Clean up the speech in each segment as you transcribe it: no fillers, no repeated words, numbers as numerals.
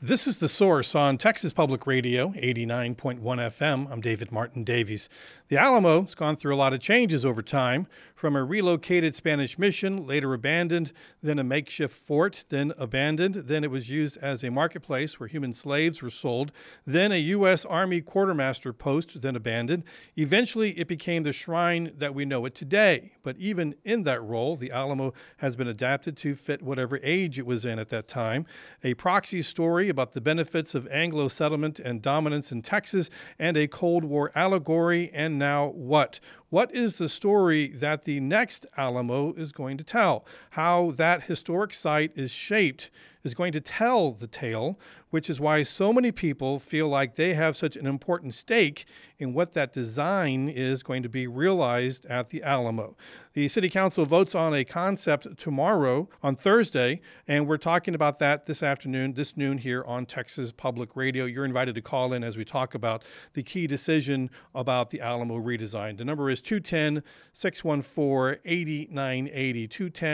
This is The Source on Texas Public Radio, 89.1 FM. I'm David Martin Davies. The Alamo has gone through a lot of changes over time, from a relocated Spanish mission, later abandoned, then a makeshift fort, then abandoned, then it was used as a marketplace where human slaves were sold, then a U.S. Army quartermaster post, then abandoned. Eventually, it became the shrine that we know it today. But even in that role, the Alamo has been adapted to fit whatever age it was in at that time. A proxy story about the benefits of Anglo settlement and dominance in Texas, and a Cold War allegory, and now what? What is the story that the next Alamo is going to tell? How that historic site is shaped is going to tell the tale, which is why so many people feel like they have such an important stake in what that design is going to be realized at the Alamo. The City Council votes on a concept tomorrow on Thursday, and we're talking about that this afternoon, this noon here on Texas Public Radio. You're invited to call in as we talk about the key decision about the Alamo redesign. The number is 210-614-8980,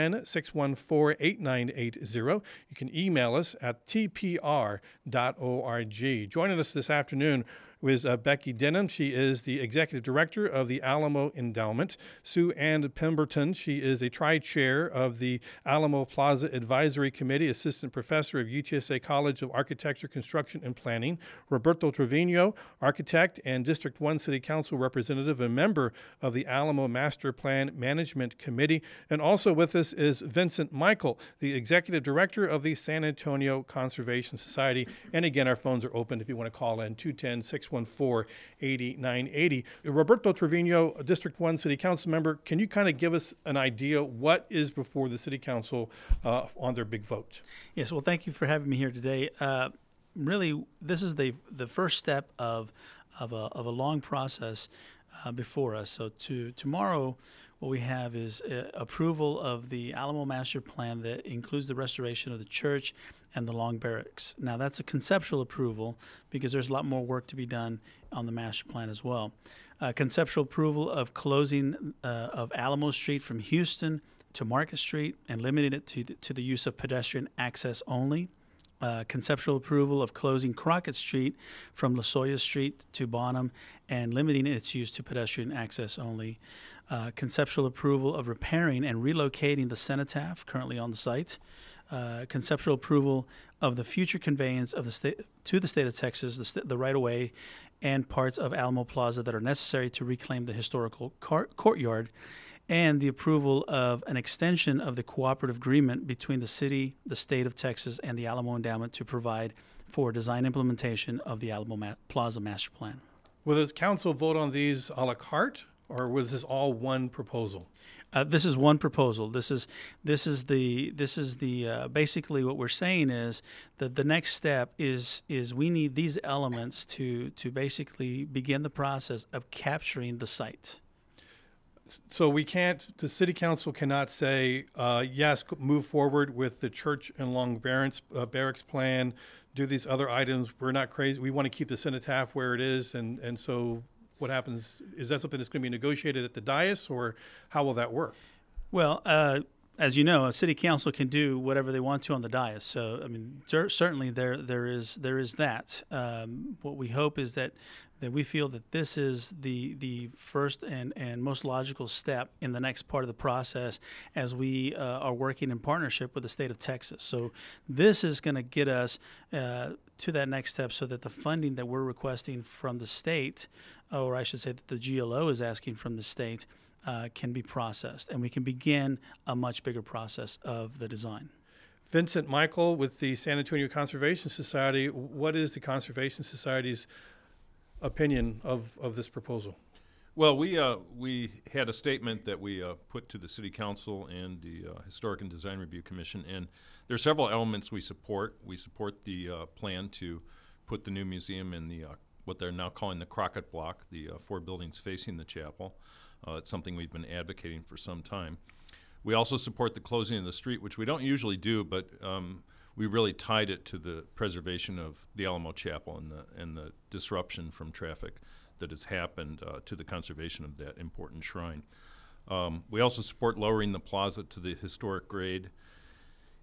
210-614-8980. You can email us at tpr.org. Joining us this afternoon was Becky Denham. She is the Executive Director of the Alamo Endowment. Sue Ann Pemberton, she is a Tri-Chair of the Alamo Plaza Advisory Committee, Assistant Professor of UTSA College of Architecture, Construction, and Planning. Roberto Trevino, Architect and District 1 City Council Representative, a member of the Alamo Master Plan Management Committee. And also with us is Vincent Michael, the Executive Director of the San Antonio Conservation Society. And again, our phones are open if you want to call in, 210-614-8980. Roberto Trevino, District 1 City Council member, can you kind of give us an idea what is before the City Council on their big vote? Yes, well, thank you for having me here today. Really, this is the first step of a long process before us. So tomorrow, what we have is approval of the Alamo Master Plan that includes the restoration of the church and the Long Barracks. Now, that's a conceptual approval because there's a lot more work to be done on the master plan as well. Conceptual approval of closing of Alamo Street from Houston to Market Street and limiting it to the use of pedestrian access only. Conceptual approval of closing Crockett Street from Lozoya Street to Bonham and limiting its use to pedestrian access only. Conceptual approval of repairing and relocating the cenotaph currently on the site. Conceptual approval of the future conveyance of the state to the state of Texas, the right-of-way and parts of Alamo Plaza that are necessary to reclaim the historical courtyard, and the approval of an extension of the cooperative agreement between the city, the state of Texas, and the Alamo Endowment to provide for design implementation of the Alamo Plaza Master Plan. Will the council vote on these a la carte, or was this all one proposal? This is one proposal. This is the basically what we're saying is that the next step is we need these elements to basically begin the process of capturing the site. So the city council cannot say, yes, move forward with the church and Long Barracks plan, do these other items. We're not crazy. We want to keep the cenotaph where it is. And so what happens? Is that something that's going to be negotiated at the dais, or how will that work? Well, as you know, a city council can do whatever they want to on the dais. So, I mean, certainly there is that. What we hope is that we feel that this is the first and most logical step in the next part of the process as we are working in partnership with the state of Texas. So this is going to get us to that next step so that the funding that we're requesting from the state, or I should say that the GLO is asking from the state, can be processed, and we can begin a much bigger process of the design. Vincent Michael with the San Antonio Conservation Society, what is the Conservation Society's opinion of this proposal? Well, we had a statement that we put to the City Council and the Historic and Design Review Commission, and there are several elements we support. We support the plan to put the new museum in the what they're now calling the Crockett Block, the 4 buildings facing the chapel. It's something we've been advocating for some time. We also support the closing of the street, which we don't usually do, but we really tied it to the preservation of the Alamo Chapel and the disruption from traffic that has happened to the conservation of that important shrine. We also support lowering the plaza to the historic grade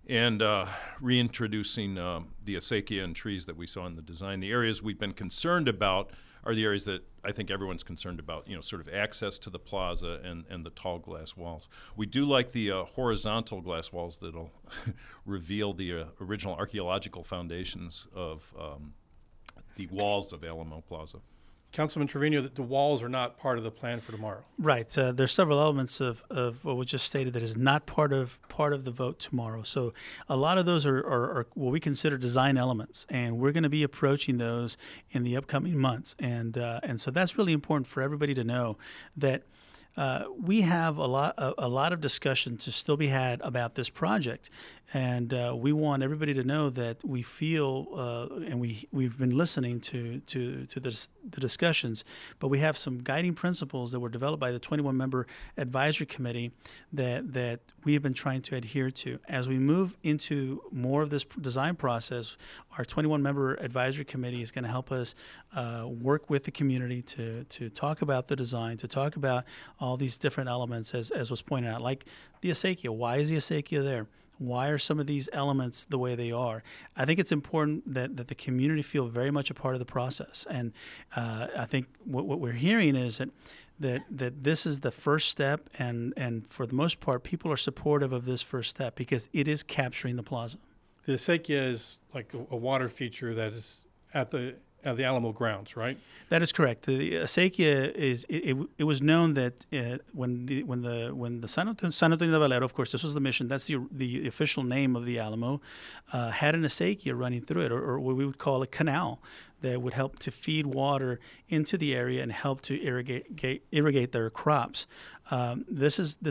and reintroducing the acequia and trees that we saw in the design. The areas we've been concerned about are the areas that I think everyone's concerned about, sort of access to the plaza and the tall glass walls. We do like the horizontal glass walls that'll reveal the original archaeological foundations of the walls of Alamo Plaza. Councilman Trevino, that the walls are not part of the plan for tomorrow. Right. There's several elements of what was just stated that is not part of the vote tomorrow. So a lot of those are what we consider design elements, and we're going to be approaching those in the upcoming months. And so that's really important for everybody to know that we have a lot of discussion to still be had about this project, and we want everybody to know that we feel and we've been listening to the discussions, but we have some guiding principles that were developed by the 21-member advisory committee that we have been trying to adhere to. As we move into more of this design process, our 21-member advisory committee is going to help us work with the community to talk about the design, to talk about all these different elements, as was pointed out, like the acequia. Why is the acequia there? Why are some of these elements the way they are? I think it's important that the community feel very much a part of the process. And I think what we're hearing is that this is the first step, and for the most part, people are supportive of this first step because it is capturing the plaza. The acequia is like a water feature that is at the Alamo grounds, right? That is correct. The acequia is it was known that when the San Antonio de Valero, of course, this was the mission. That's the official name of the Alamo, had an acequia running through it, or what we would call a canal that would help to feed water into the area and help to irrigate their crops. This is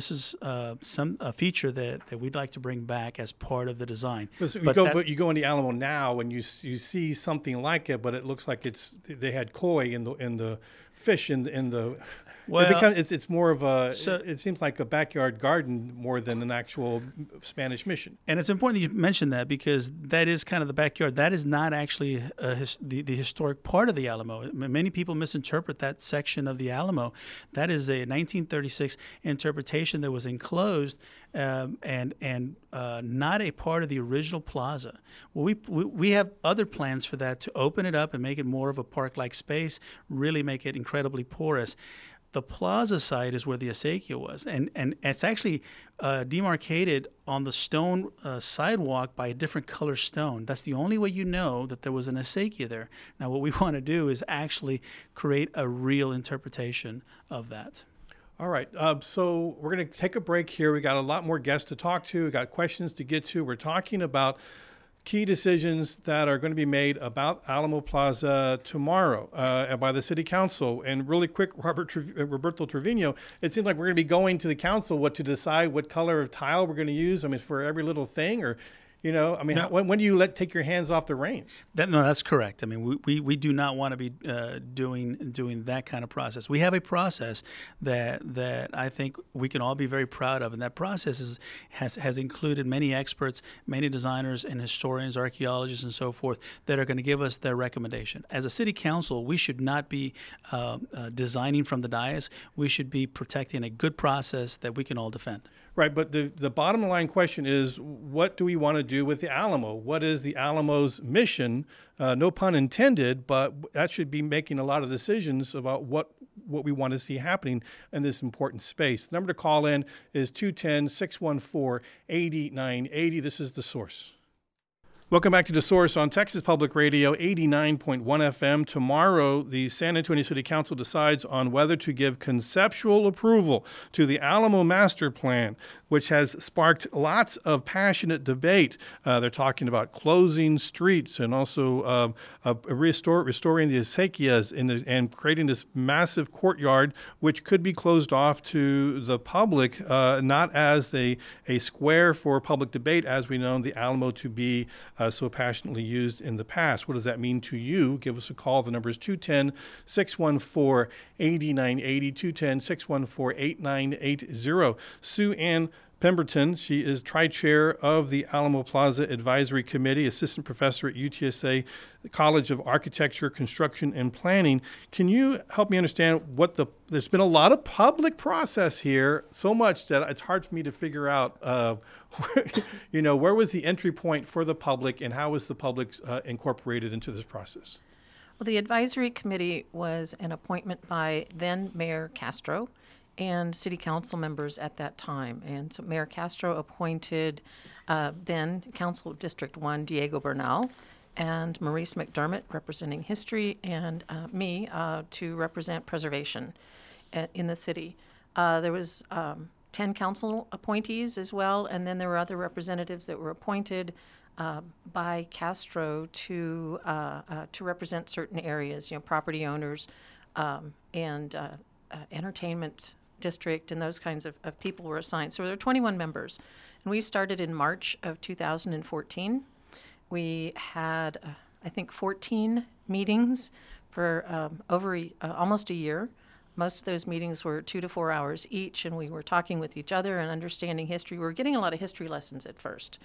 a feature that we'd like to bring back as part of the design. But you go in the Alamo now and you see something like it, but it looks like they had koi in the fish in the. Well, it's more of it seems like a backyard garden more than an actual Spanish mission. And it's important that you mention that because that is kind of the backyard. That is not actually the historic part of the Alamo. Many people misinterpret that section of the Alamo. That is a 1936 interpretation that was enclosed and not a part of the original plaza. Well, we have other plans for that to open it up and make it more of a park-like space, really make it incredibly porous. The plaza side is where the acequia was, and it's actually demarcated on the stone sidewalk by a different color stone. That's the only way you know that there was an acequia there. Now, what we want to do is actually create a real interpretation of that. All right, so we're going to take a break here. We got a lot more guests to talk to. We got questions to get to. We're talking about key decisions that are going to be made about Alamo Plaza tomorrow by the City Council. And really quick, Roberto Trevino, it seems like we're going to be going to the council to decide what color of tile we're going to use. I mean, for every little thing, or when do you take your hands off the reins? No, that's correct. I mean, we do not want to be doing that kind of process. We have a process that I think we can all be very proud of, and that process has included many experts, many designers and historians, archaeologists, and so forth that are going to give us their recommendation. As a city council, we should not be designing from the dais. We should be protecting a good process that we can all defend. Right, but the bottom line question is, what do we want to do with the Alamo? What is the Alamo's mission? No pun intended, but that should be making a lot of decisions about what we want to see happening in this important space. The number to call in is 210-614-8980. This is The Source. Welcome back to The Source on Texas Public Radio, 89.1 FM. Tomorrow, the San Antonio City Council decides on whether to give conceptual approval to the Alamo Master Plan, which has sparked lots of passionate debate. They're talking about closing streets and also restoring the acequias and creating this massive courtyard, which could be closed off to the public, not as a square for public debate, as we know the Alamo to be so passionately used in the past. What does that mean to you? Give us a call. The number is 210-614-8980, 210-614-8980. Sue Ann Pemberton. She is tri-chair of the Alamo Plaza Advisory Committee, assistant professor at UTSA College of Architecture, Construction, and Planning. Can you help me understand there's been a lot of public process here, so much that it's hard for me to figure out, where was the entry point for the public and how was the public incorporated into this process? Well, the advisory committee was an appointment by then Mayor Castro and city council members at that time. And so Mayor Castro appointed then Council District 1 Diego Bernal and Maurice McDermott representing history and me to represent preservation in the city. There was 10 council appointees as well, and then there were other representatives that were appointed by Castro to represent certain areas, property owners and entertainment district, and those kinds of people were assigned. So there were 21 members, and we started in March of 2014. We had, I think, 14 meetings for almost a year. Most of those meetings were 2 to 4 hours each, and we were talking with each other and understanding history. We were getting a lot of history lessons at first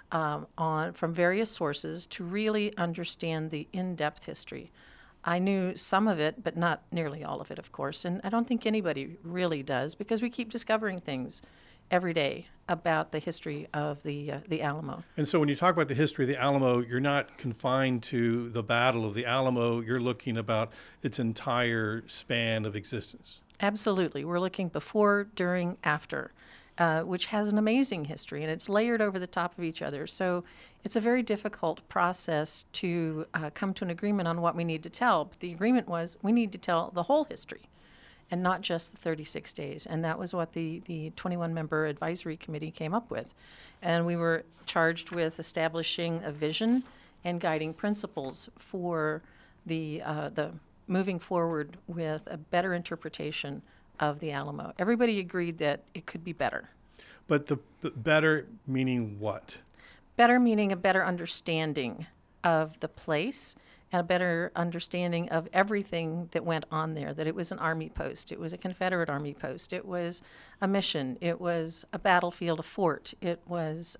from various sources to really understand the in-depth history. I knew some of it, but not nearly all of it, of course, and I don't think anybody really does, because we keep discovering things every day about the history of the Alamo. And so when you talk about the history of the Alamo, you're not confined to the Battle of the Alamo. You're looking about its entire span of existence. Absolutely. We're looking before, during, after, which has an amazing history, and it's layered over the top of each other. So it's a very difficult process to come to an agreement on what we need to tell. But the agreement was we need to tell the whole history and not just the 36 days. And that was what the 21-member advisory committee came up with. And we were charged with establishing a vision and guiding principles for the moving forward with a better interpretation of the Alamo. Everybody agreed that it could be better. But the better meaning what? Better meaning a better understanding of the place and a better understanding of everything that went on there, that it was an army post, it was a Confederate army post, it was a mission, it was a battlefield, a fort, it was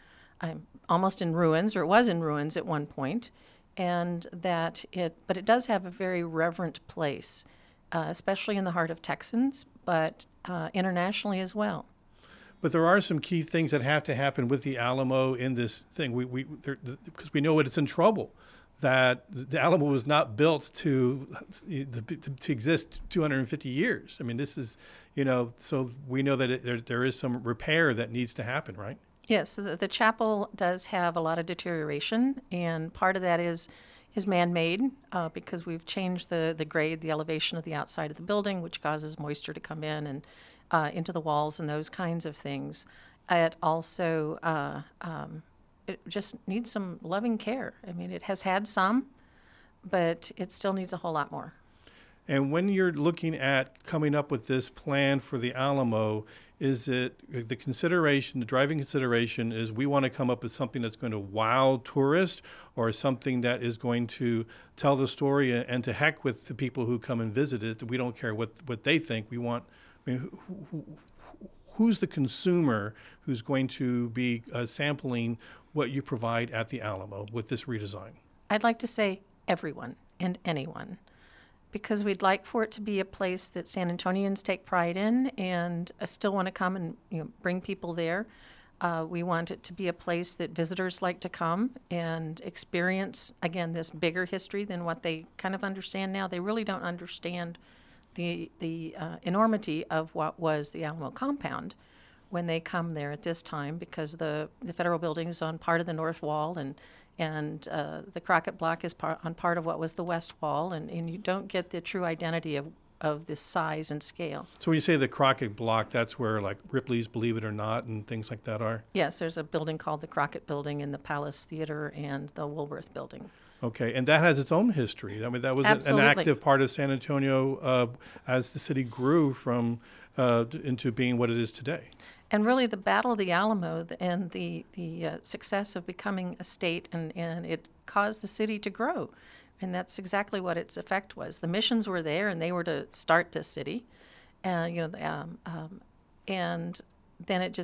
almost in ruins, or it was in ruins at one point, but it does have a very reverent place, especially in the heart of Texans, but internationally as well. But there are some key things that have to happen with the Alamo in this thing. Because we know it's in trouble. That the Alamo was not built to exist 250 years. I mean, this is, so we know that there is some repair that needs to happen, right? Yes, the chapel does have a lot of deterioration, and part of that is man-made because we've changed the grade, the elevation of the outside of the building, which causes moisture to come in and into the walls and those kinds of things. It also it just needs some loving care. I mean, it has had some, but it still needs a whole lot more. And when you're looking at coming up with this plan for the Alamo, is it the driving consideration is we want to come up with something that's going to wow tourists, or something that is going to tell the story and to heck with the people who come and visit it? We don't care what they think. We want, who's the consumer who's going to be sampling what you provide at the Alamo with this redesign? I'd like to say everyone and anyone, because we'd like for it to be a place that San Antonians take pride in and still want to come and bring people there. We want it to be a place that visitors like to come and experience, again, this bigger history than what they kind of understand now. They really don't understand the enormity of what was the Alamo compound when they come there at this time, because the federal building is on part of the north wall, and the Crockett Block is on part of what was the west wall, and you don't get the true identity of this size and scale. So when you say the Crockett Block, that's where like Ripley's Believe It or Not and things like that are? Yes, there's a building called the Crockett Building in the Palace Theater and the Woolworth Building. Okay, and that has its own history. I mean, that was an active part of San Antonio as the city grew from into being what it is today. And really, the Battle of the Alamo and the success of becoming a state, and it caused the city to grow. And that's exactly what its effect was. The missions were there, and they were to start this city. And then it just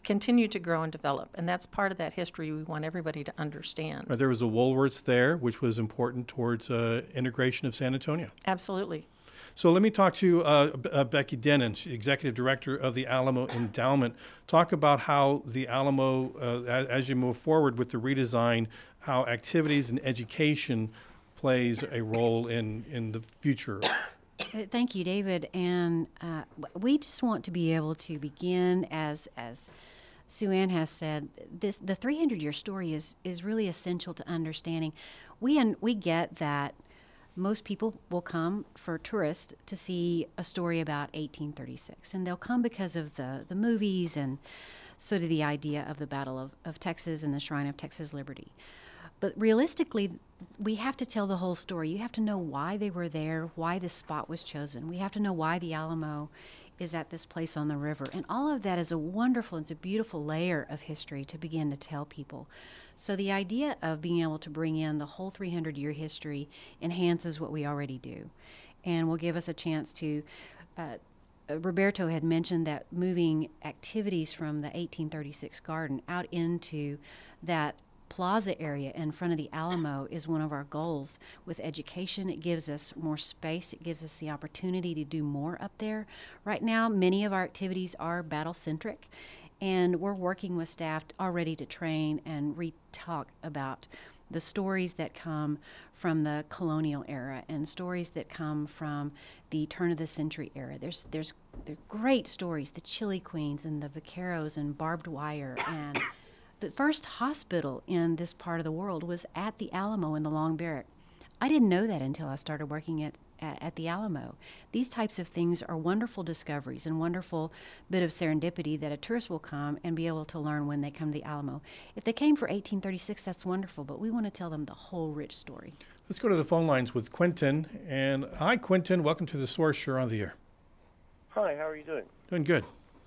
continue to grow and develop. And that's part of that history we want everybody to understand. There was a Woolworths there, which was important towards integration of San Antonio. Absolutely. So let me talk to Becky Denon, Executive Director of the Alamo Endowment. Talk about how the Alamo, as you move forward with the redesign, how activities and education plays a role in the future. Thank you, David. And we just want to be able to begin, as Sue Ann has said, the 300-year story is really essential to understanding. We get that most people will come for tourists to see a story about 1836, and they'll come because of the movies and sort of the idea of the Battle of Texas and the Shrine of Texas Liberty. But realistically, we have to tell the whole story. You have to know why they were there, why this spot was chosen. We have to know why the Alamo is at this place on the river. And all of that is it's a beautiful layer of history to begin to tell people. So the idea of being able to bring in the whole 300-year history enhances what we already do and will give us a chance to Roberto had mentioned that moving activities from the 1836 garden out into that plaza area in front of the Alamo is one of our goals with education. It gives us more space. It gives us the opportunity to do more up there. Right now, many of our activities are battle-centric, and we're working with staff already to train and re-talk about the stories that come from the colonial era and stories that come from the turn-of-the-century era. They're great stories, the Chili Queens and the Vaqueros and barbed wire. And the first hospital in this part of the world was at the Alamo in the Long Barrack. I didn't know that until I started working at the Alamo. These types of things are wonderful discoveries and wonderful bit of serendipity that a tourist will come and be able to learn when they come to the Alamo. If they came for 1836, that's wonderful, but we want to tell them the whole rich story. Let's go to the phone lines with Quentin. And hi, Quentin. Welcome to The Source. You're on the air. Hi, how are you doing? Doing good.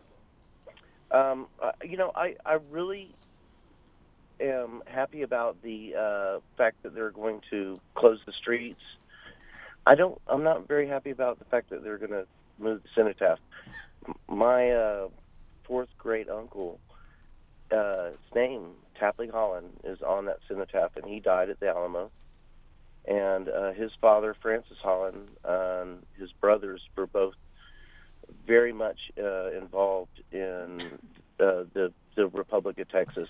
I really am happy about the fact that they're going to close the streets. I'm not very happy about the fact that they're going to move the cenotaph. My fourth great uncle, his name, Tapley Holland, is on that cenotaph, and he died at the Alamo. And his father, Francis Holland, and his brothers were both very much involved in the Republic of Texas.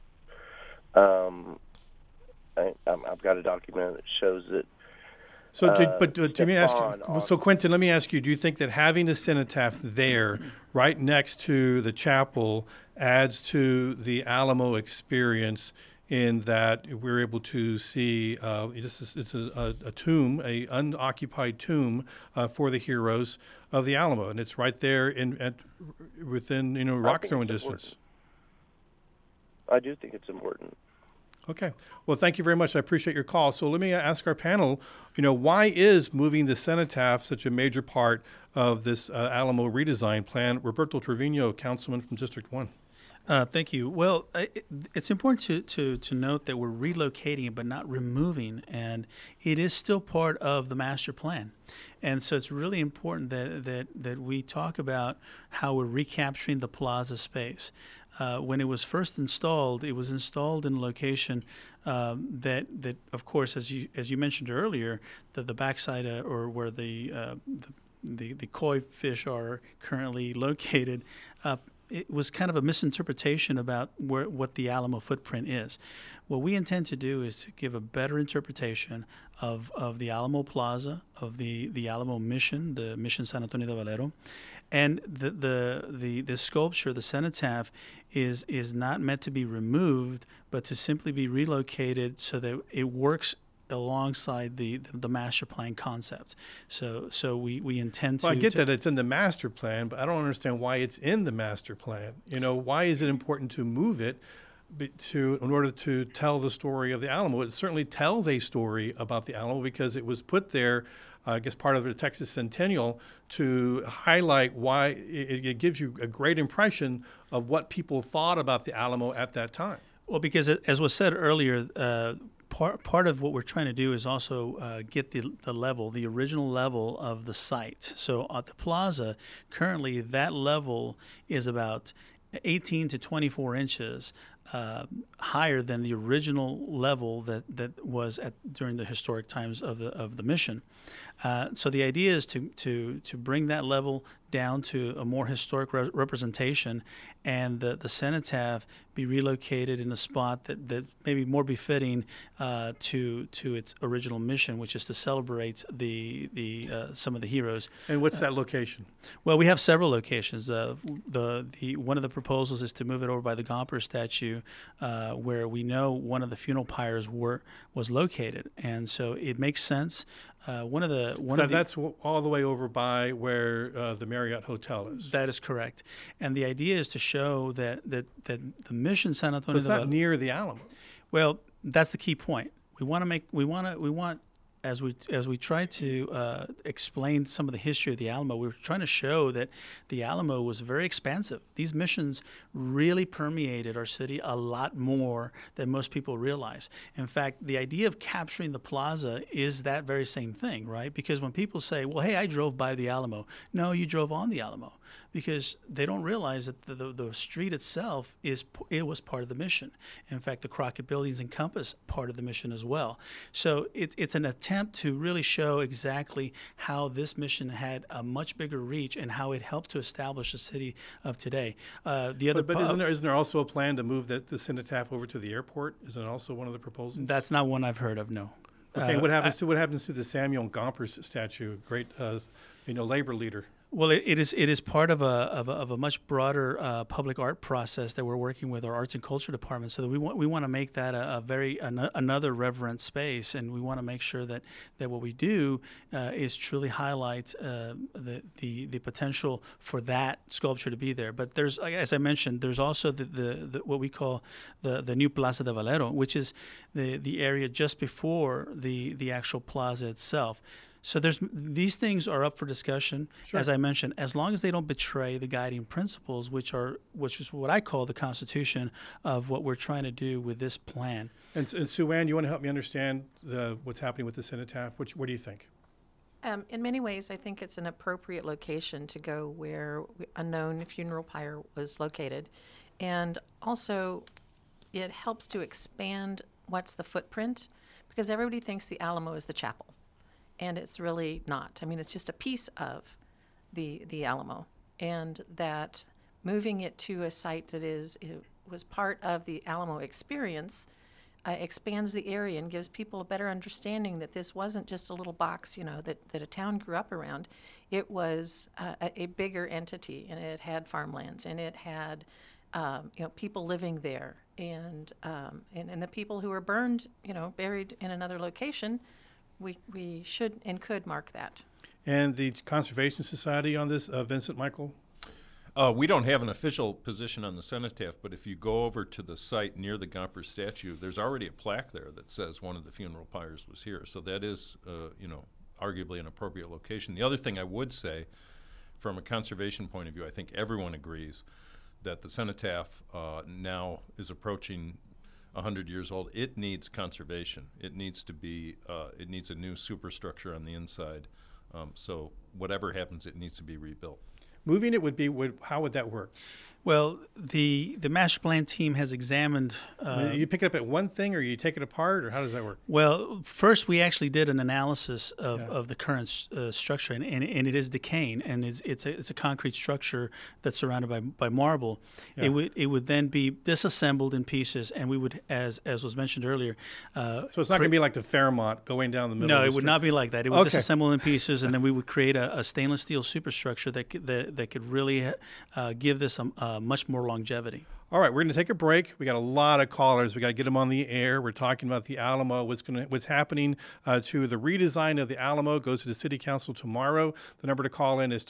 I've got a document that shows that. So, Quentin, let me ask you: do you think that having a cenotaph there, right next to the chapel, adds to the Alamo experience? In that we're able to see it's a tomb, a unoccupied tomb for the heroes of the Alamo, and it's right there within rock throwing distance. I do think it's important. Okay. Well, thank you very much. I appreciate your call. So let me ask our panel, why is moving the cenotaph such a major part of this Alamo redesign plan? Roberto Trevino, councilman from District 1. Thank you. Well, it's important to note that we're relocating it but not removing, and it is still part of the master plan. And so it's really important that we talk about how we're recapturing the plaza space. When it was first installed, it was installed in a location that of course, as you mentioned earlier, the backside or where the koi fish are currently located. It was kind of a misinterpretation about what the Alamo footprint is. What we intend to do is to give a better interpretation of the Alamo Plaza, of the Alamo Mission, the Mission San Antonio de Valero, and the sculpture, the cenotaph, is not meant to be removed, but to simply be relocated so that it works alongside the master plan concept. So we intend to. Well, I get that it's in the master plan, but I don't understand why it's in the master plan. Why is it important to move it in order to tell the story of the Alamo? It certainly tells a story about the Alamo because it was put there, I guess, part of the Texas Centennial to highlight why it gives you a great impression of what people thought about the Alamo at that time. Well, because as was said earlier, part of what we're trying to do is also get the original level of the site. So at the plaza, currently that level is about 18 to 24 inches higher than the original level that was during the historic times of the mission. So the idea is to bring that level down to a more historic representation, and the cenotaph be relocated in a spot that may be more befitting to its original mission, which is to celebrate the some of the heroes. And what's that location? Well, we have several locations. The one of the proposals is to move it over by the Gomper statue, where we know one of the funeral pyres was located, and so it makes sense. That's all the way over by where the Marriott Hotel is. That is correct, and the idea is to show that the mission San Antonio. So it's not near the Alamo. Well, that's the key point. We want as we try to explain some of the history of the Alamo, we're trying to show that the Alamo was very expansive. These missions really permeated our city a lot more than most people realize. In fact, the idea of capturing the plaza is that very same thing, right? Because when people say, well, hey, I drove by the Alamo. No, you drove on the Alamo. Because they don't realize that the street itself was part of the mission. In fact, the Crockett Buildings encompass part of the mission as well. So it's an attempt to really show exactly how this mission had a much bigger reach and how it helped to establish the city of today. But isn't there also a plan to move the cenotaph over to the airport? Isn't it also one of the proposals? That's not one I've heard of. No. Okay. What happens to the Samuel Gompers statue? Great, labor leader. Well, it is part of a much broader public art process that we're working with our arts and culture department. So that we want to make that another reverent space, and we want to make sure that what we do is truly highlight the potential for that sculpture to be there. But there's, as I mentioned, there's also the what we call the new Plaza de Valero, which is the area just before the actual plaza itself. So these things are up for discussion, sure. As I mentioned, as long as they don't betray the guiding principles, which is what I call the constitution of what we're trying to do with this plan. And Sue Ann, you want to help me understand what's happening with the cenotaph? What do you think? In many ways, I think it's an appropriate location to go where a known funeral pyre was located. And also, it helps to expand what's the footprint, because everybody thinks the Alamo is the chapel. And it's really not. I mean, it's just a piece of the Alamo, and that moving it to a site that was part of the Alamo experience expands the area and gives people a better understanding that this wasn't just a little box, that a town grew up around. It was a bigger entity, and it had farmlands, and it had people living there, and the people who were burned, buried in another location. We should and could mark that. And the Conservation Society on this, Vincent Michael? We don't have an official position on the cenotaph, but if you go over to the site near the Gomper statue, there's already a plaque there that says one of the funeral pyres was here. So that is, arguably an appropriate location. The other thing I would say, from a conservation point of view, I think everyone agrees that the cenotaph now is approaching 100 years old. It needs conservation. It needs to be. It needs a new superstructure on the inside. So whatever happens, it needs to be rebuilt. Moving it how would that work? Well, the master plan team has examined. You pick it up at one thing, or you take it apart, or how does that work? Well, first we actually did an analysis of the current structure, and it is decaying, and it's a concrete structure that's surrounded by marble. Yeah. It would then be disassembled in pieces, and we would, as was mentioned earlier. So it's not going to be like the Fairmont going down the middle. No, of the it would street. not be like that. It would disassemble in pieces, and then we would create a stainless steel superstructure that could really give this a much more longevity. All right, we're going to take a break. We got a lot of callers. We got to get them on the air. We're talking about the Alamo. What's happening to the redesign of the Alamo goes to the City Council tomorrow. The number to call in is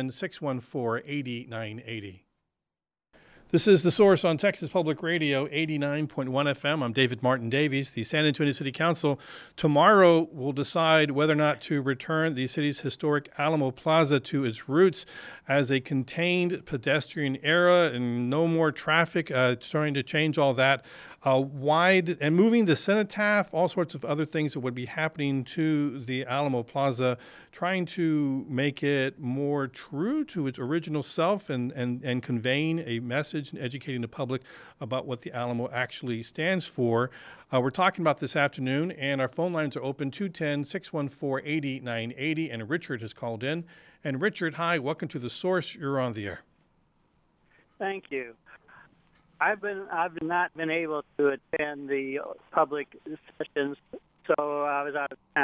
210-614-8980. This is The Source on Texas Public Radio, 89.1 FM. I'm David Martin Davies. The San Antonio City Council tomorrow will decide whether or not to return the city's historic Alamo Plaza to its roots as a contained pedestrian area and no more traffic, trying to change all that. wide and moving the cenotaph, all sorts of other things that would be happening to the Alamo Plaza, trying to make it more true to its original self and conveying a message and educating the public about what the Alamo actually stands for. We're talking about this afternoon, and our phone lines are open 210-614-8980, and Richard has called in. And Richard, hi, welcome to The Source. You're on the air. Thank you. I've not been able to attend the public sessions, so I was out of town.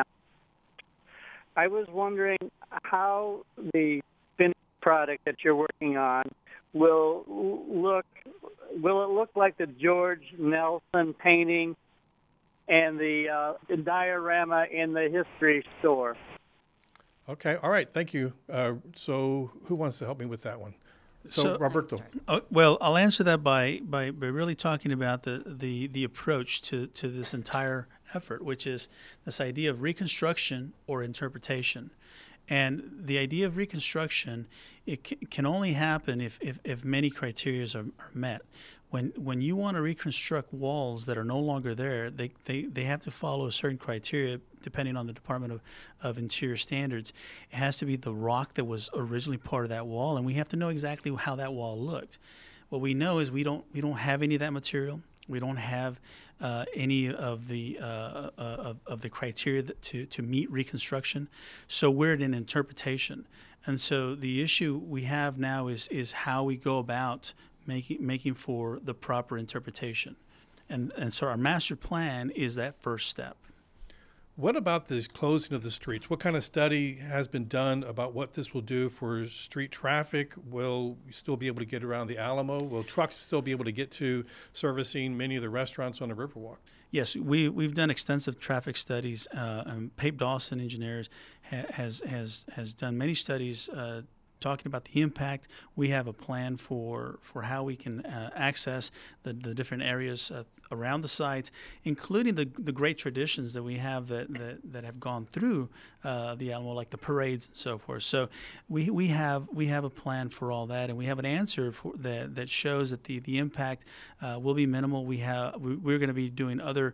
I was wondering how the finished product that you're working on will look. Will it look like the George Nelson painting and the diorama in the history store? Okay, all right, thank you. So who wants to help me with that one? So Roberto. Well, I'll answer that by really talking about the approach to this entire effort, which is this idea of reconstruction or interpretation. And the idea of reconstruction, it can only happen if many criteria are met. When you want to reconstruct walls that are no longer there, they have to follow a certain criteria depending on the Department of Interior standards. It has to be the rock that was originally part of that wall, and we have to know exactly how that wall looked. What we know is we don't have any of that material. We don't have any of the criteria to meet reconstruction. So we're in interpretation. And so the issue we have now is how we go about making for the proper interpretation. And so our master plan is that first step. What about this closing of the streets? What kind of study has been done about what this will do for street traffic? Will we still be able to get around the Alamo? Will trucks still be able to get to servicing many of the restaurants on the Riverwalk? Yes, we've done extensive traffic studies. Pape Dawson Engineers has done many studies talking about the impact. We have a plan for how we can access the different areas around the site, including the great traditions that we have that have gone through the Alamo, like the parades and so forth. So we have a plan for all that, and we have an answer for that shows that the impact will be minimal. We're going to be doing other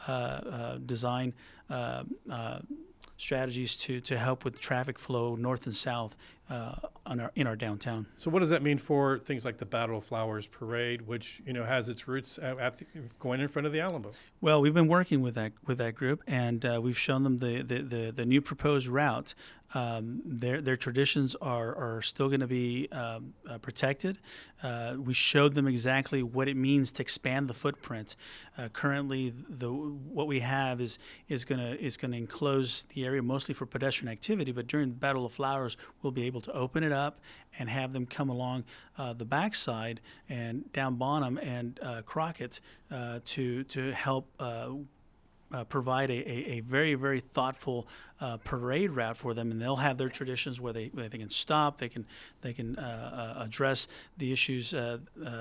design strategies to help with traffic flow north and south in our downtown. So what does that mean for things like the Battle of Flowers Parade, which has its roots going in front of the Alamo? Well, we've been working with that group, and we've shown them the new proposed route. Their traditions are still going to be protected. We showed them exactly what it means to expand the footprint. Currently, what we have is going to enclose the area mostly for pedestrian activity. But during the Battle of Flowers, we'll be able to open it up and have them come along the backside and down Bonham and Crockett to help provide a very, very thoughtful parade route for them, and they'll have their traditions where they can stop, they can address the issues or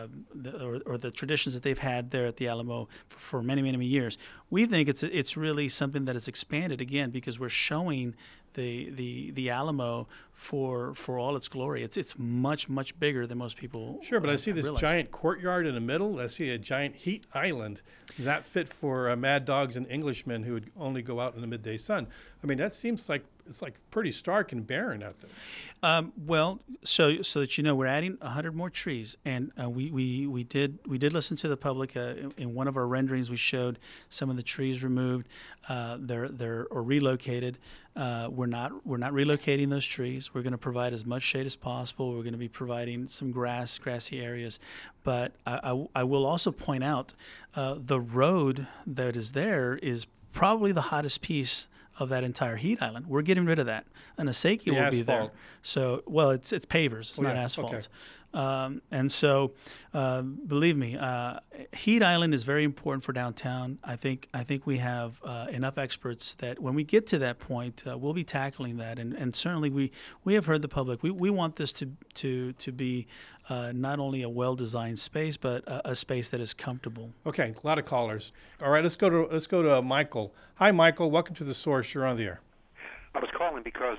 the traditions that they've had there at the Alamo for many, many, many years. We think it's really something that is expanded again because we're showing the Alamo for all its glory. It's much, much bigger than most people. Sure, but I see this realize. Giant courtyard in the middle. I see a giant heat island that fit for mad dogs and Englishmen who would only go out in the midday sun. I mean, that seems like it's like pretty stark and barren out there. Well, so that we're adding 100 more trees, and we did listen to the public. In one of our renderings, we showed some of the trees removed. They're relocated. We're not relocating those trees. We're going to provide as much shade as possible. We're going to be providing some grassy areas. But I will also point out the road that is there is probably the hottest piece of that entire heat island. We're getting rid of that. And Asaki will be there. So, well, it's pavers. It's not asphalt. Okay. And so, believe me, Heat Island is very important for downtown. I think we have enough experts that when we get to that point, we'll be tackling that. And certainly we have heard the public. We want this to be not only a well-designed space, but a space that is comfortable. Okay, a lot of callers. All right, let's go to Michael. Hi, Michael. Welcome to The Source. You're on the air. I was calling because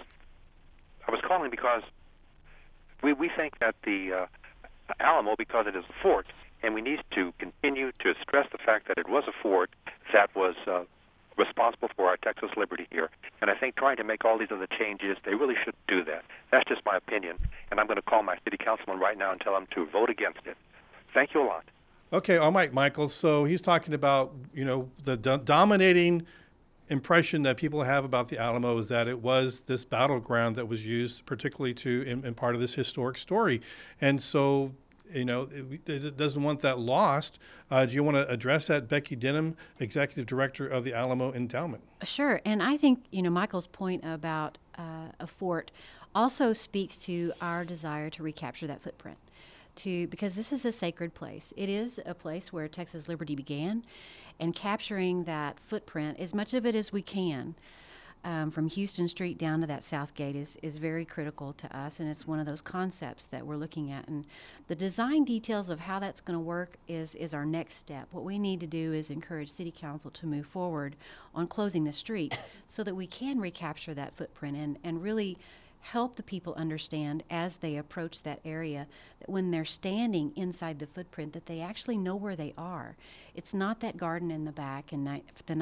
we think that the Alamo, because it is a fort, and we need to continue to stress the fact that it was a fort that was responsible for our Texas liberty here. And I think trying to make all these other changes, they really shouldn't do that. That's just my opinion, and I'm going to call my city councilman right now and tell him to vote against it. Thank you a lot. Okay, all right, Michael. So he's talking about, you know, the dominating impression that people have about the Alamo is that it was this battleground that was used particularly in part of this historic story. And so, you know, it doesn't want that lost. Do you want to address that? Becky Denham, Executive Director of the Alamo Endowment. Sure. And I think, you know, Michael's point about a fort also speaks to our desire to recapture that footprint. Because this is a sacred place. It is a place where Texas liberty began, and capturing that footprint, as much of it as we can, from Houston Street down to that South Gate is very critical to us, and it's one of those concepts that we're looking at. And the design details of how that's going to work is our next step. What we need to do is encourage City Council to move forward on closing the street so that we can recapture that footprint and really help the people understand as they approach that area that when they're standing inside the footprint that they actually know where they are. It's not that garden in the back in the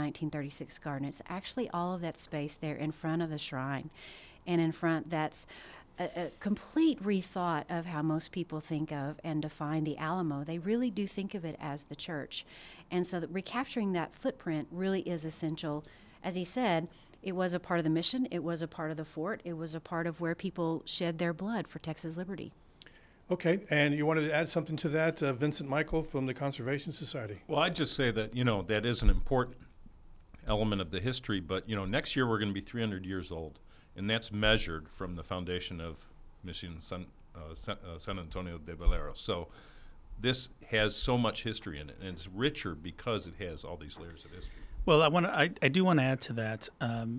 1936 garden. It's actually all of that space there in front of the shrine. And in front, that's a complete rethought of how most people think of and define the Alamo. They really do think of it as the church. And so that recapturing that footprint really is essential. As he said, it was a part of the mission. It was a part of the fort. It was a part of where people shed their blood for Texas liberty. Okay, and you wanted to add something to that, Vincent Michael from the Conservation Society? Well, I'd just say that, you know, that is an important element of the history, but, you know, next year we're going to be 300 years old, and that's measured from the foundation of Mission San Antonio de Valero. So this has so much history in it, and it's richer because it has all these layers of history. Well, I do want to add to that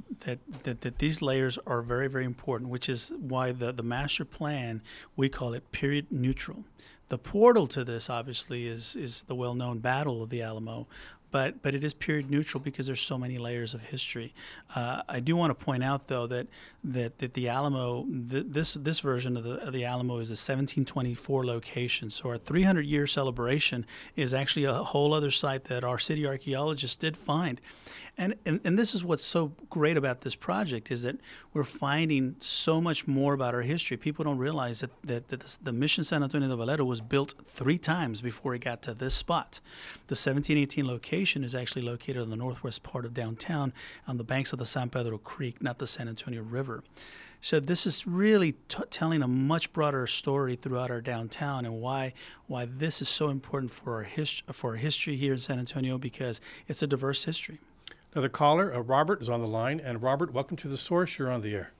that these layers are very, very important, which is why the master plan, we call it period neutral. The portal to this, obviously, is the well-known Battle of the Alamo, but it is period neutral because there's so many layers of history. I do want to point out, though, that the Alamo, this version of the Alamo is a 1724 location. So our 300-year celebration is actually a whole other site that our city archaeologists did find. And this is what's so great about this project is that we're finding so much more about our history. People don't realize that the Mission San Antonio de Valero was built 3 times before it got to this spot. The 1718 location is actually located on the northwest part of downtown on the banks of the San Pedro Creek, not the San Antonio River. So this is really telling a much broader story throughout our downtown and why this is so important for our history here in San Antonio, because it's a diverse history. Another caller, Robert, is on the line. And Robert, welcome to The Source. You're on the air.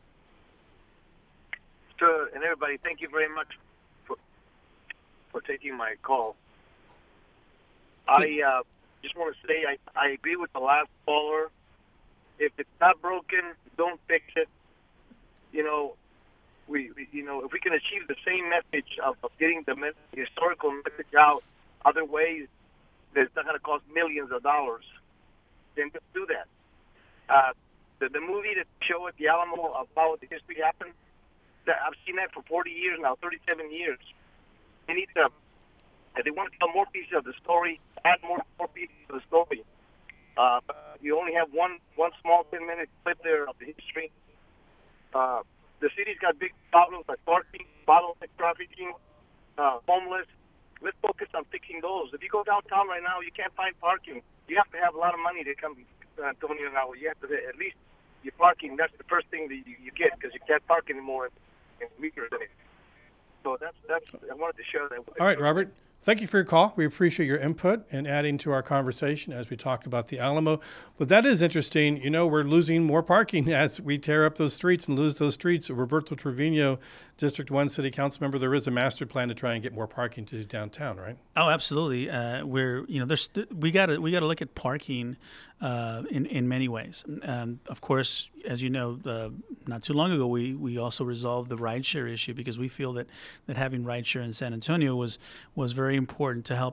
Sure, and everybody, thank you very much for taking my call. I just want to say I agree with the last caller. If it's not broken, don't fix it. You know, if we can achieve the same message of getting the historical message out other ways, that's not going to cost millions of dollars. Then just do that. The movie that show at the Alamo about the history happened, I've seen that for 40 years now, 37 years. They need to, if they want to tell more pieces of the story, add more pieces of the story. You only have one small 10-minute clip there of the history. The city's got big problems like parking, bottleneck trafficking, homeless. Let's focus on fixing those. If you go downtown right now, you can't find parking. You have to have a lot of money to come to San Antonio now. You have to at least your parking. That's the first thing that you get, because you can't park anymore in weaker than it. So that's I wanted to share that with you. All right, Robert. Thank you for your call. We appreciate your input and adding to our conversation as we talk about the Alamo. But that is interesting. You know, we're losing more parking as we tear up those streets and lose those streets. Roberto Trevino, District 1 City Council member, there is a master plan to try and get more parking to downtown, right? Oh, absolutely. We got to look at parking in many ways. Of course, as you know, not too long ago, we also resolved the rideshare issue, because we feel that having rideshare in San Antonio was very important to helping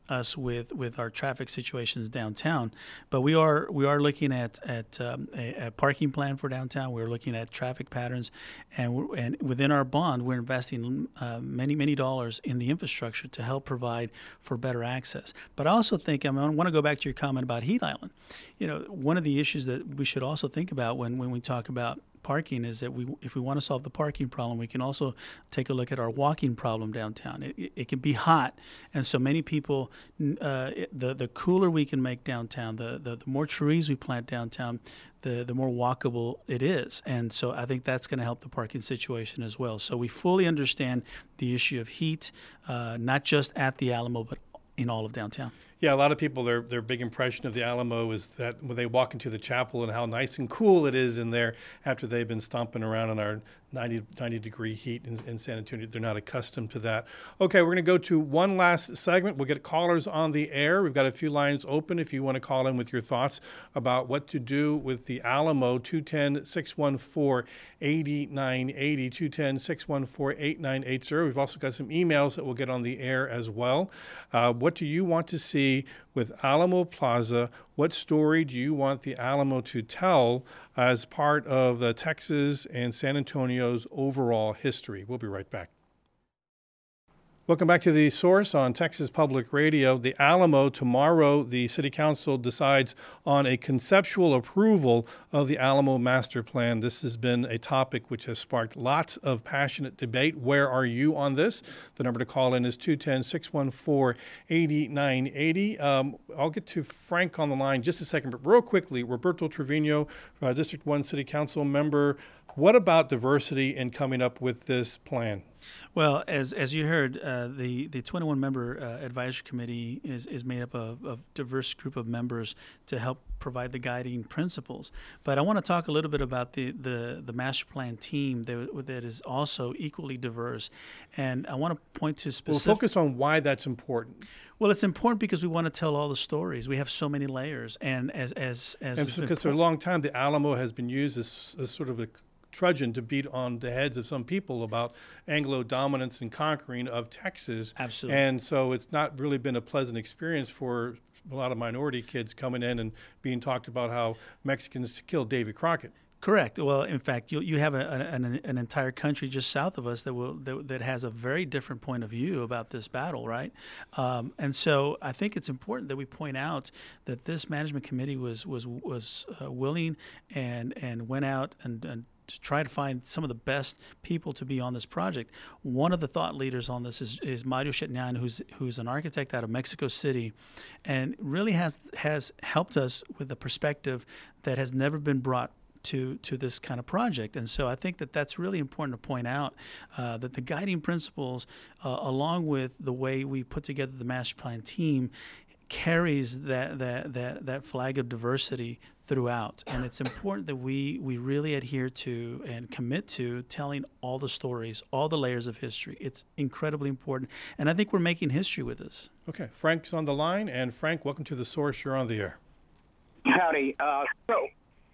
us with our traffic situations downtown. But we are looking at a parking plan for downtown. We're looking at traffic patterns, and within our bond, we're investing many dollars in the infrastructure to help provide for better access. But I also think I want to go back to your comment about Heat Island. One of the issues that we should also think about when we talk about parking is that if we want to solve the parking problem, we can also take a look at our walking problem downtown. It can be hot, and so many people, the cooler we can make downtown, the more trees we plant downtown, the more walkable it is. And so I think that's going to help the parking situation as well. So we fully understand the issue of heat, not just at the Alamo, but in all of downtown. Yeah, a lot of people, their big impression of the Alamo is that when they walk into the chapel and how nice and cool it is in there after they've been stomping around in our 90-degree heat in San Antonio. They're not accustomed to that. Okay, we're going to go to one last segment. We'll get callers on the air. We've got a few lines open if you want to call in with your thoughts about what to do with the Alamo. 210-614-8980, 210-614-8980. We've also got some emails that we'll get on the air as well. What do you want to see with Alamo Plaza? What story do you want the Alamo to tell as part of the Texas and San Antonio's overall history? We'll be right back. Welcome back to The Source on Texas Public Radio. The Alamo, tomorrow the City Council decides on a conceptual approval of the Alamo Master Plan. This has been a topic which has sparked lots of passionate debate. Where are you on this? The number to call in is 210-614-8980. I'll get to Frank on the line just a second, but real quickly, Roberto Trevino, District 1 City Council member, what about diversity in coming up with this plan? Well, as you heard, the 21-member advisory committee is made up of a diverse group of members to help provide the guiding principles. But I want to talk a little bit about the master plan team that is also equally diverse. And I want to point to specific... We'll focus on why that's important. Well, it's important because we want to tell all the stories. We have so many layers. And because for a long time, the Alamo has been used as sort of a trudging to beat on the heads of some people about Anglo dominance and conquering of Texas. Absolutely. And so it's not really been a pleasant experience for a lot of minority kids coming in and being talked about how Mexicans killed Davy Crockett. Correct. Well, in fact, you have an entire country just south of us that has a very different point of view about this battle, right? And so I think it's important that we point out that this management committee was willing and went out and to try to find some of the best people to be on this project. One of the thought leaders on this is Mario Chetnian, who's an architect out of Mexico City, and really has helped us with a perspective that has never been brought to this kind of project. And so I think that that's really important to point out, that the guiding principles, along with the way we put together the master plan team, carries that flag of diversity throughout. And it's important that we really adhere to and commit to telling all the stories, all the layers of history. It's incredibly important. And I think we're making history with this. Okay, Frank's on the line. And Frank, welcome to The Source. You're on the air. Howdy. So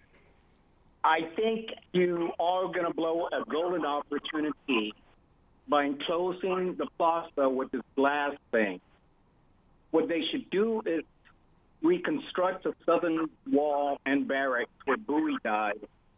I think you are going to blow a golden opportunity by enclosing the plaza with this glass thing. What they should do is reconstruct the southern wall and barracks where Bowie died.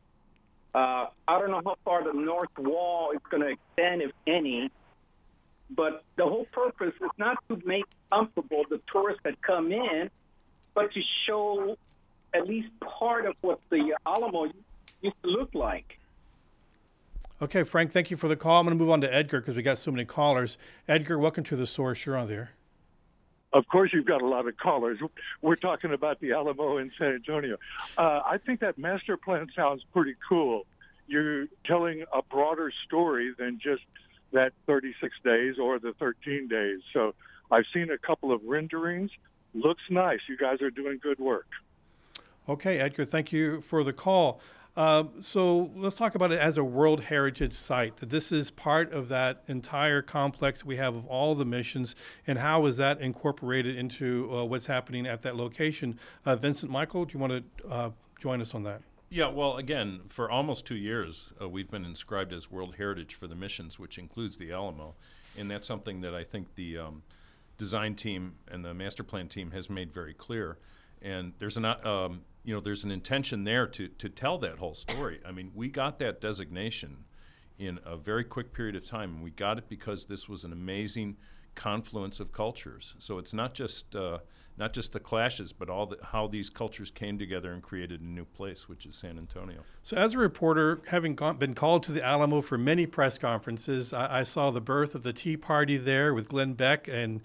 I don't know how far the north wall is going to extend, if any, but the whole purpose is not to make comfortable the tourists that come in, but to show at least part of what the Alamo used to look like. Okay, Frank, thank you for the call. I'm going to move on to Edgar because we got so many callers. Edgar, welcome to The Source. You're on there. Of course, you've got a lot of callers. We're talking about the Alamo in San Antonio. I think that master plan sounds pretty cool. You're telling a broader story than just that 36 days or the 13 days. So I've seen a couple of renderings. Looks nice. You guys are doing good work. Okay, Edgar, thank you for the call. So let's talk about it as a World Heritage Site. This is part of that entire complex we have of all the missions, and how is that incorporated into what's happening at that location? Vincent Michael, do you want to join us on that? Yeah, well, again, for almost 2 years, we've been inscribed as World Heritage for the missions, which includes the Alamo, and that's something that I think the design team and the master plan team has made very clear. And there's there's an intention there to tell that whole story. I mean, we got that designation in a very quick period of time, and we got it because this was an amazing confluence of cultures. So it's not just the clashes, but how these cultures came together and created a new place, which is San Antonio. So as a reporter, having been called to the Alamo for many press conferences, I saw the birth of the Tea Party there with Glenn Beck and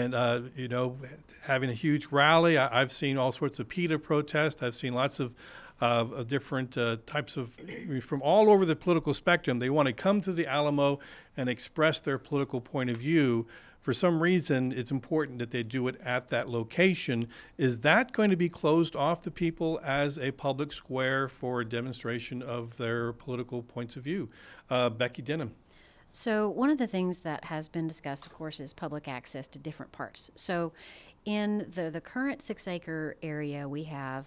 having a huge rally. I've seen all sorts of PETA protests. I've seen lots of different types of, from all over the political spectrum. They want to come to the Alamo and express their political point of view. For some reason, it's important that they do it at that location. Is that going to be closed off to people as a public square for a demonstration of their political points of view? Becky Denham. So one of the things that has been discussed, of course, is public access to different parts. So in the current 6-acre area, we have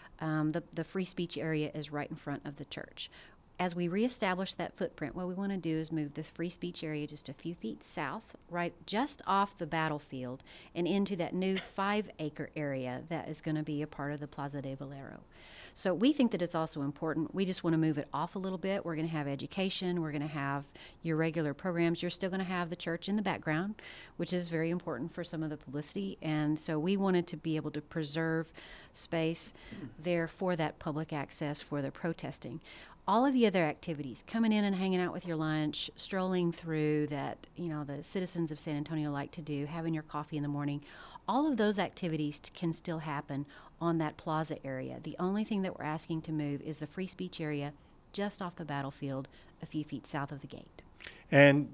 the free speech area is right in front of the church. As we reestablish that footprint, what we want to do is move the free speech area just a few feet south, right just off the battlefield, and into that new 5-acre area that is going to be a part of the Plaza de Valero. So we think that it's also important. We just want to move it off a little bit. We're going to have education. We're going to have your regular programs. You're still going to have the church in the background, which is very important for some of the publicity. And so we wanted to be able to preserve space there for that public access for the protesting. All of the other activities, coming in and hanging out with your lunch, strolling through that, the citizens of San Antonio like to do, having your coffee in the morning, all of those activities can still happen on that plaza area. The only thing that we're asking to move is the free speech area just off the battlefield a few feet south of the gate. And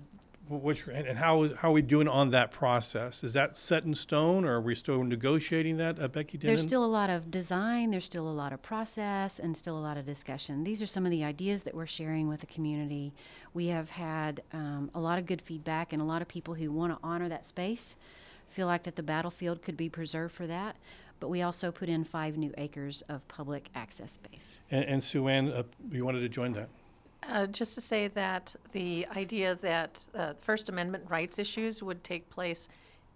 how are we doing on that process? Is that set in stone, or are we still negotiating that, Becky Denham? There's still a lot of design, there's still a lot of process, and still a lot of discussion. These are some of the ideas that we're sharing with the community. We have had a lot of good feedback, and a lot of people who want to honor that space feel like that the battlefield could be preserved for that. But we also put in 5 new acres of public access space. And Sue Ann, you wanted to join that? Just to say that the idea that First Amendment rights issues would take place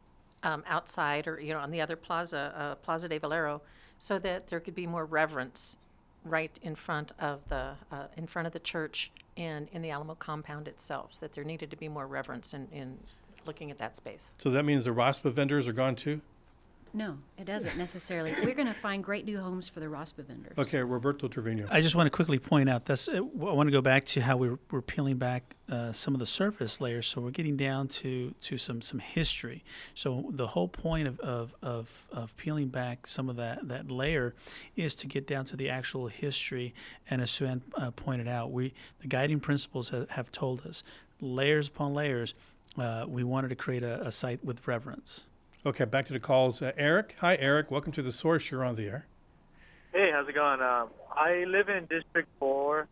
outside or on the other plaza, Plaza de Valero, so that there could be more reverence right in front of the church and in the Alamo compound itself. That there needed to be more reverence in looking at that space. So that means the ROSPA vendors are gone too? No, it doesn't necessarily. We're going to find great new homes for the ROSPA vendors. Okay, Roberto Trevino. I just want to quickly point out, I want to go back to how we're peeling back some of the surface layers, so we're getting down to some history. So the whole point of peeling back some of that layer is to get down to the actual history. And as Sue Ann pointed out, the guiding principles have told us, layers upon layers, we wanted to create a site with reverence. Okay, back to the calls. Eric. Hi, Eric. Welcome to The Source. You're on the air. Hey, how's it going? I live in District 4,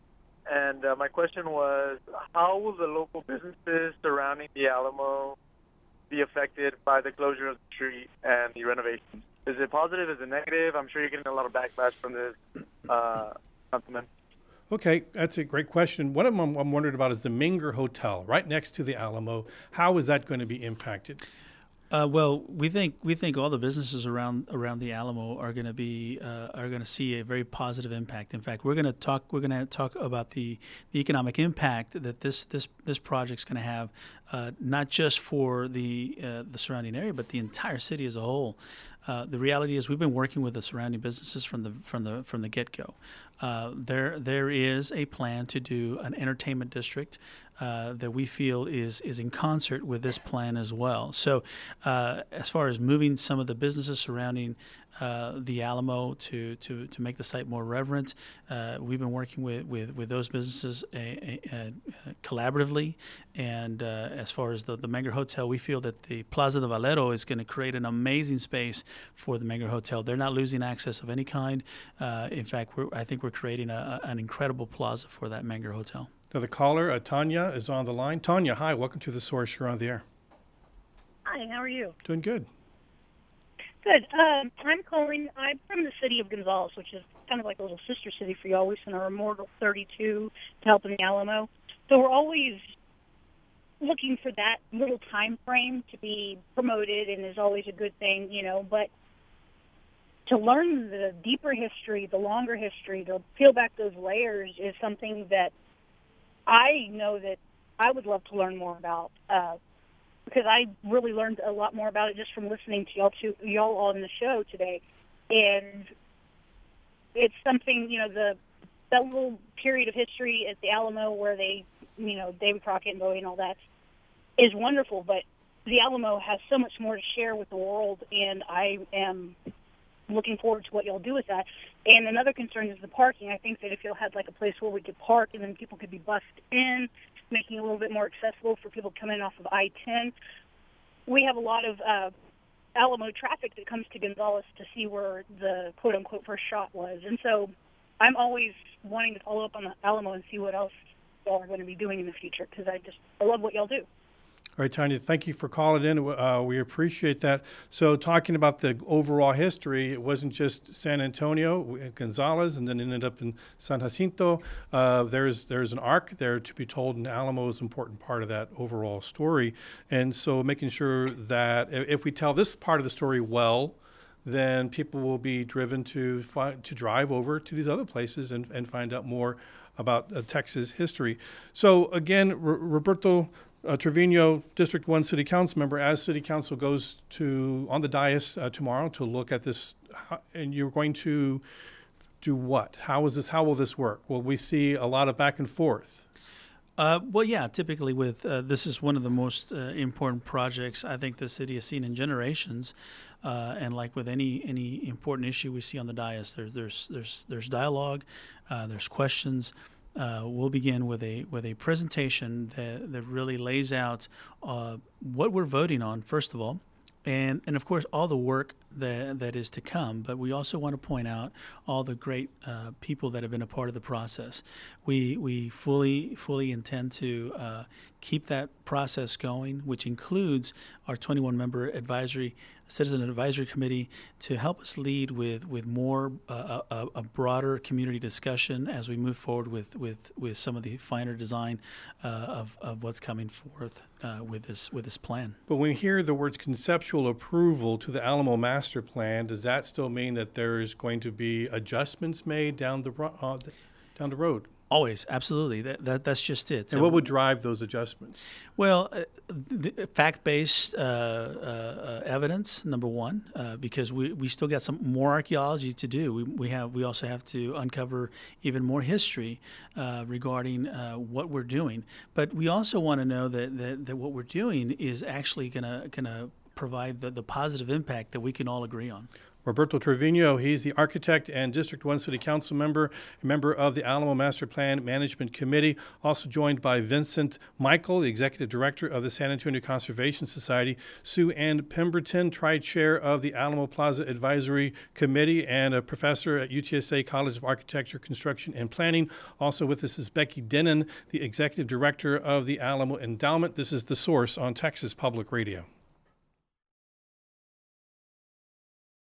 and my question was, how will the local businesses surrounding the Alamo be affected by the closure of the street and the renovations? Is it positive? Is it negative? I'm sure you're getting a lot of backlash from this, councilman. Okay, that's a great question. One of them I'm wondering about is the Menger Hotel, right next to the Alamo. How is that going to be impacted? Well, we think all the businesses around the Alamo are going to see a very positive impact. In fact, we're going to talk about the economic impact that this project's going to have, not just for the surrounding area, but the entire city as a whole. The reality is, we've been working with the surrounding businesses from the get-go. There is a plan to do an entertainment district that we feel is in concert with this plan as well. So as far as moving some of the businesses surrounding the Alamo to make the site more reverent, we've been working with those businesses collaboratively. And as far as the Menger Hotel, we feel that the Plaza de Valero is going to create an amazing space for the Menger Hotel. They're not losing access of any kind. In fact, I think we're creating an incredible plaza for that Menger Hotel. Now the caller, Tanya, is on the line. Tanya, hi. Welcome to The Source. You're on the air. Hi, how are you? Doing good. Good. I'm calling. I'm from the city of Gonzales, which is kind of like a little sister city for y'all. We sent our Immortal 32 to help in the Alamo. So we're always looking for that little time frame to be promoted, and is always a good thing, but to learn the deeper history, the longer history, to peel back those layers is something that I know that I would love to learn more about, because I really learned a lot more about it just from listening to y'all on the show today. And it's something, that little period of history at the Alamo where they, David Crockett and Bowie and all that is wonderful, but the Alamo has so much more to share with the world, and I am looking forward to what y'all do with that. And another concern is the parking. I think that if y'all had like a place where we could park and then people could be bussed in, making it a little bit more accessible for people coming off of I-10. We have a lot of Alamo traffic that comes to Gonzales to see where the quote-unquote first shot was. And so I'm always wanting to follow up on the Alamo and see what else y'all are going to be doing in the future, because I love what y'all do. All right, Tanya, thank you for calling in. We appreciate that. So talking about the overall history, it wasn't just San Antonio, Gonzales, and then ended up in San Jacinto. There's an arc there to be told, and Alamo is an important part of that overall story. And so making sure that if we tell this part of the story well, then people will be driven to drive over to these other places and find out more about Texas history. So again, Roberto Trevino, District 1 City Council member, as City Council goes on the dais tomorrow to look at this, and you're going to do what? How will this work? Will we see a lot of back and forth? Well, yeah, typically this is one of the most important projects I think the city has seen in generations. And like with any important issue we see on the dais, there's dialogue, there's questions. We'll begin with a presentation that really lays out what we're voting on, first of all, and of course all the work that is to come. But we also want to point out all the great people that have been a part of the process. We fully intend to keep that process going, which includes our 21-member Citizen Advisory Committee to help us lead with more a broader community discussion as we move forward with some of the finer design of what's coming forth with this plan. But when we hear the words conceptual approval to the Alamo Master Plan, does that still mean that there is going to be adjustments made down the road? Always, absolutely. That's just it. And what would drive those adjustments? Well, fact-based evidence, number one, because we still got some more archaeology to do. We also have to uncover even more history regarding what we're doing. But we also want to know that what we're doing is actually gonna provide the positive impact that we can all agree on. Roberto Trevino, he's the architect and District 1 City Council member, a member of the Alamo Master Plan Management Committee, also joined by Vincent Michael, the Executive Director of the San Antonio Conservation Society, Sue Ann Pemberton, Tri-Chair of the Alamo Plaza Advisory Committee and a professor at UTSA College of Architecture, Construction, and Planning. Also with us is Becky Denon, the Executive Director of the Alamo Endowment. This is The Source on Texas Public Radio.